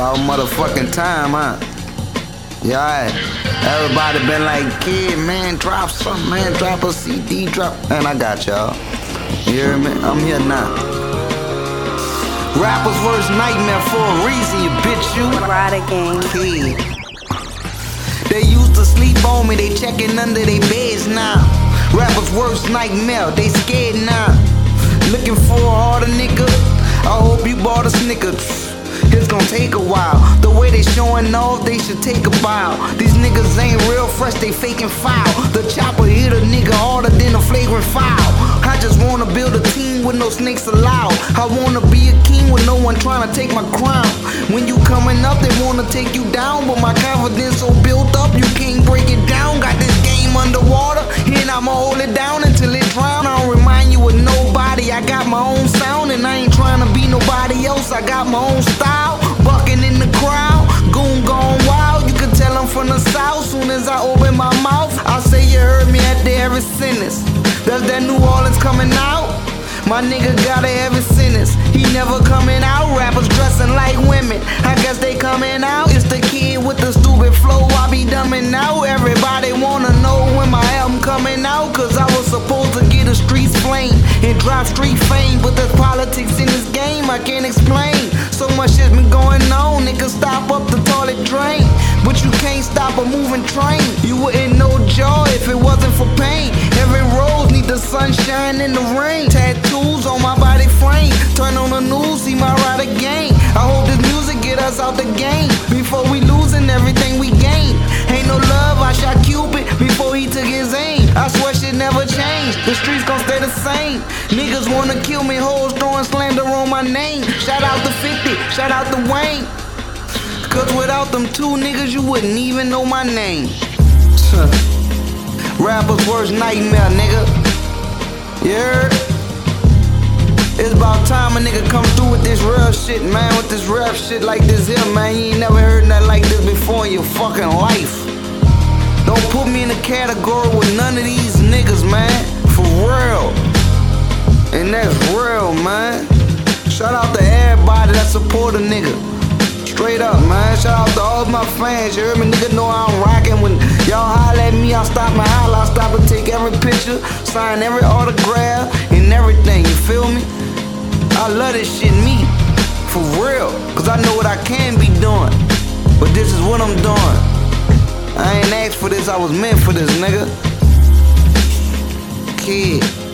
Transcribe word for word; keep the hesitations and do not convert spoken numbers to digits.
About motherfucking time, huh? Yeah, everybody been like, kid, man, drop something, man, drop a C D, drop. Man, I got y'all. You hear me? I'm here now. Rappers worst nightmare for a reason, you bitch, you. Rider Gang. Kid. They used to sleep on me, they checking under their beds now. Rappers worst nightmare, they scared now. Looking for a harder nigga, I hope you bought a Snickers. It's gonna take a while. The way they showing off, they should take a bow. These niggas ain't real fresh, they faking foul. The chopper hit a nigga harder than a flagrant foul. I just wanna build a team with no snakes allowed. I wanna be a king with no one trying to take my crown. When you coming up, they wanna take you down, but my confidence so built up, you can't break it down. Got this game underwater, and I'ma hold it down until it drown. I don't remind you of nobody, I got my own sound, and I ain't trying to be nobody else. I got my own style, bucking in the crowd, goon gone wild. You can tell I'm from the south. Soon as I open my mouth, I say you heard me at the every sentence. Does that New Orleans coming out? My nigga got a heavy sentence. He never coming out. Rappers dressing like women, I guess they coming out. It's the kid with the stupid flow, I be dumbing out. Everybody wanna know when my album coming out, cause I was supposed to get a streets flame and drop street fame, but there's politics in this game I can't explain. So much shit been going on, niggas stop up the toilet drain, but you can't stop a moving train. You wouldn't know joy if it wasn't for pain. Every rose need the sunshine and the rain. Tattoos on my body frame, turn on the news, see my ride again. I hope this music get us out the game before we losing everything we gain. Ain't no love, I shot Cupid before he took his aim. I swear shit never changed, the streets gon' stay the same. Niggas wanna kill me, hoes throwing slander on my name. Shout out to fifty, shout out to Wayne, cause without them two niggas you wouldn't even know my name. Rappers worst nightmare, nigga. You heard? It's about time a nigga come through with this real shit, man. With this rap shit like this here, man. You ain't never heard nothing like this before in your fucking life. Don't put me in a category with none of these niggas, man. For real. And that's real, man. Shout out to everybody that support a nigga. Straight up, man. Shout out to all my fans. You heard me? Nigga know I'm rocking. When y'all holler at me, I stop my holler. I stop and take every picture, sign every autograph, and everything. You feel me? I love this shit, me. For real. Cause I know what I can be doing. But this is what I'm doing. I ain't asked for this, I was meant for this, nigga. Kid.